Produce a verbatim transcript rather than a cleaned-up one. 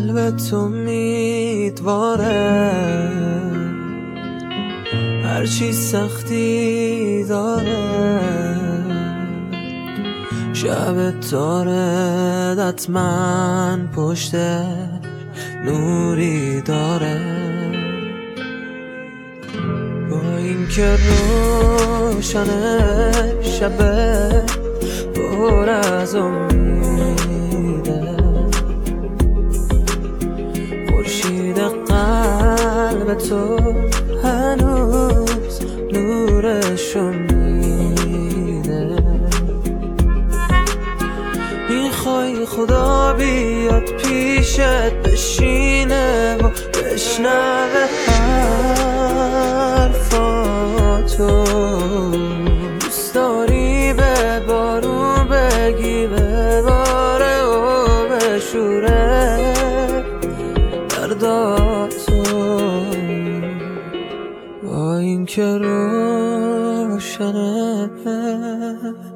قلب تو امیدواره هرچی سختی داره شب داره حتما پشت نوری داره با این که روشنه شبه پر از امیده خورشید قلب تو هنوز نورشو میده میخوای خدا بیاد پیشت بشینه و بشنوه حرفاتو دوست داری به بارو بگی بباره و بشوره درداتو با این که روشنه